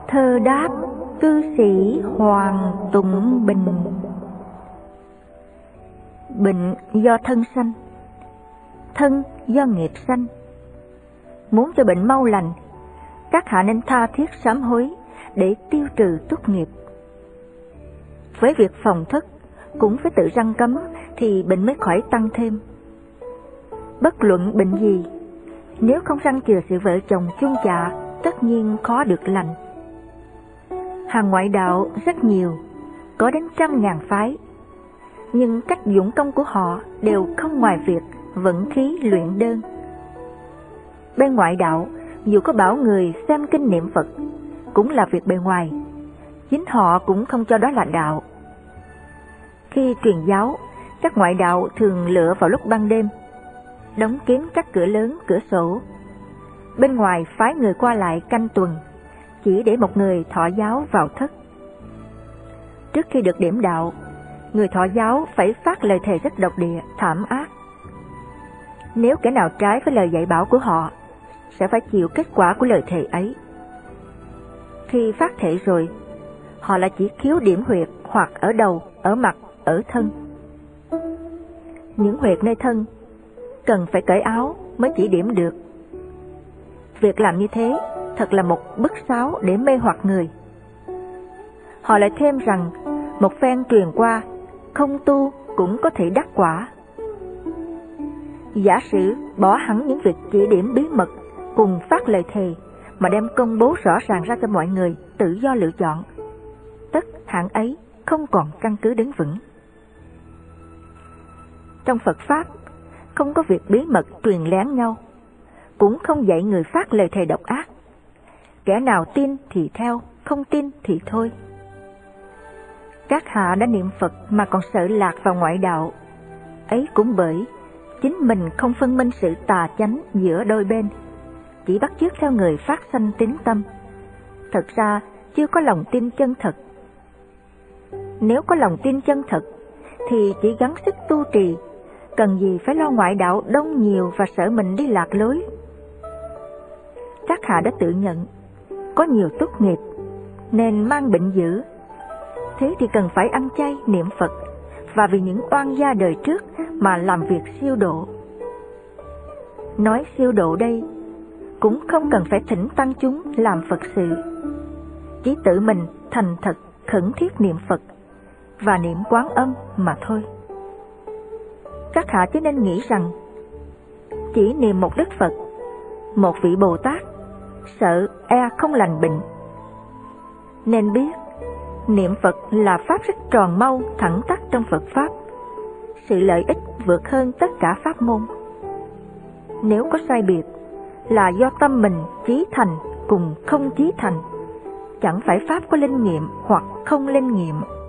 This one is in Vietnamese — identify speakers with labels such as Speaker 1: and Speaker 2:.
Speaker 1: thơ đáp cư sĩ Hoàng Tụng Bình. Bệnh do thân sanh, thân do nghiệp sanh. Muốn cho bệnh mau lành, các hạ nên tha thiết sám hối để tiêu trừ túc nghiệp. Với việc phòng thất cũng phải tự răn cấm thì bệnh mới khỏi tăng thêm. Bất luận bệnh gì, nếu không răn chừa sự vợ chồng chung dạ, tất nhiên khó được lành. Hàng ngoại đạo rất nhiều, có đến 100.000 phái, nhưng cách dụng công của họ đều không ngoài việc vận khí luyện đơn. Bên ngoại đạo, dù có bảo người xem kinh niệm Phật, cũng là việc bề ngoài, chính họ cũng không cho đó là đạo. Khi truyền giáo, các ngoại đạo thường lựa vào lúc ban đêm, đóng kín các cửa lớn, cửa sổ. Bên ngoài phái người qua lại canh tuần, chỉ để một người thọ giáo vào thất. Trước khi được điểm đạo, người thọ giáo phải phát lời thề rất độc địa, thảm ác. Nếu kẻ nào trái với lời dạy bảo của họ, sẽ phải chịu kết quả của lời thề ấy. Khi phát thệ rồi, họ lại chỉ khiếu điểm huyệt hoặc ở đầu, ở mặt, ở thân. Những huyệt nơi thân cần phải cởi áo mới chỉ điểm được. Việc làm như thế thật là một bức sáo để mê hoặc người. Họ lại thêm rằng một phen truyền qua, không tu cũng có thể đắc quả. Giả sử bỏ hẳn những việc chỉ điểm bí mật cùng phát lời thề, mà đem công bố rõ ràng ra cho mọi người tự do lựa chọn, tất hạng ấy không còn căn cứ đứng vững. Trong Phật Pháp, không có việc bí mật truyền lén nhau, cũng không dạy người phát lời thề độc ác. Kẻ nào tin thì theo, không tin thì thôi. Các hạ đã niệm Phật mà còn sợ lạc vào ngoại đạo, ấy cũng bởi chính mình không phân minh sự tà chánh giữa đôi bên, chỉ bắt chước theo người phát sanh tín tâm, thật ra chưa có lòng tin chân thật. Nếu có lòng tin chân thật thì chỉ gắng sức tu trì, cần gì phải lo ngoại đạo đông nhiều và sợ mình đi lạc lối. Các hạ đã tự nhận có nhiều túc nghiệp nên mang bệnh dữ, thế thì cần phải ăn chay niệm Phật và vì những oan gia đời trước mà làm việc siêu độ. Nói siêu độ đây cũng không cần phải thỉnh tăng chúng làm Phật sự, chỉ tự mình thành thật khẩn thiết niệm Phật và niệm Quán Âm mà thôi. Các hạ chứ nên nghĩ rằng chỉ niệm một Đức Phật, một vị Bồ Tát, sợ e không lành bệnh. Nên biết niệm Phật là pháp rất tròn mau thẳng tắc trong Phật Pháp, sự lợi ích vượt hơn tất cả pháp môn. Nếu có sai biệt là do tâm mình chí thành cùng không chí thành, chẳng phải pháp có linh nghiệm hoặc không linh nghiệm.